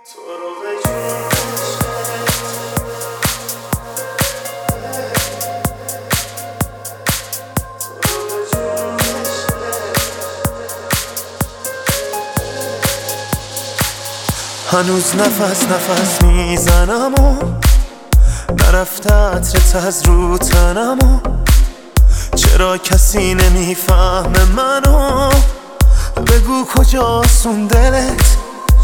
هنوز نفس میزنم و نرفته عطرت از رو تنم و چرا کسی نمیفهمه منو؟ بگو کجاست اون دلت؟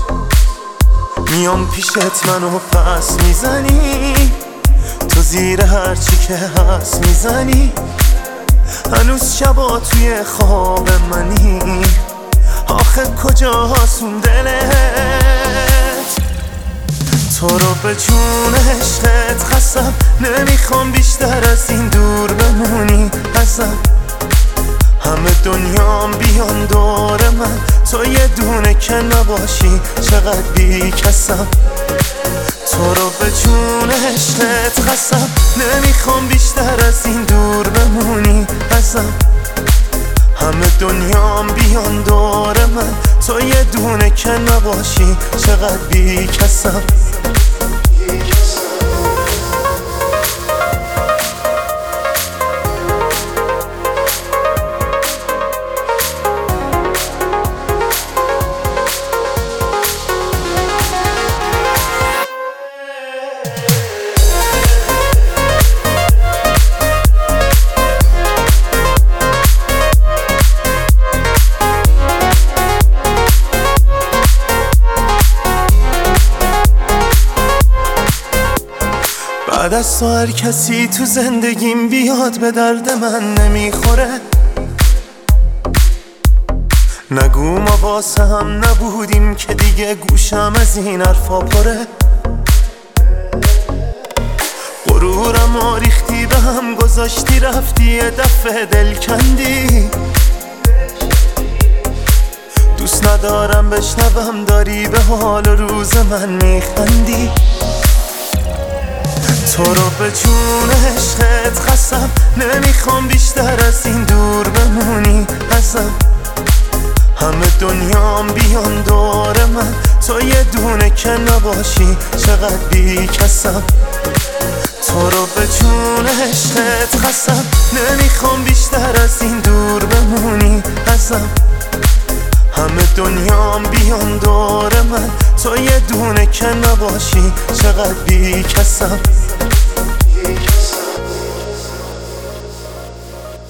میام پیشت منو پس میزنی، تو زیر هرچی که هست میزنی. هنوز شبا توی خواب منی، آخه کجاست اون دلت؟ تو رو به جون عشقت قسم، نمیخوام بیشتر از این دور بمونی ازم. همه دنیام بیان دور من، تو یه دونه که نباشی چقدر بی کسم. تو رو به جون عشقت قسم، نمیخوام بیشتر از این دور بمونی ازم. همه دنیام بیان دور من، تو یه دونه که نباشی چقدر بی کسم. بعد از تو هر کسی تو زندگیم بیاد به درد من نمیخوره. نگو ما واسه هم نبودیم که دیگه گوشم از این حرفا پره. غرورم و ریختی به هم گذاشتی، رفتی یه دفعه دل کندی. دوست ندارم بشنوم داری به حال و روز من میخندی. تو رو به جون عشقت قسم، نمیخوام بیشتر از این دور بمونی ازم. همه دنیام بیان دور من، تو یه دونه که نباشی چقدر بی کسم. تو رو به جون عشقت قسم، نمیخوام بیشتر از این دور بمونی ازم. همه دنیام بیان دور من، تو یه دونه که نباشی چقدر بی کسم.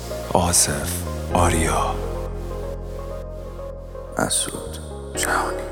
آصف آریا مسعود جهانی.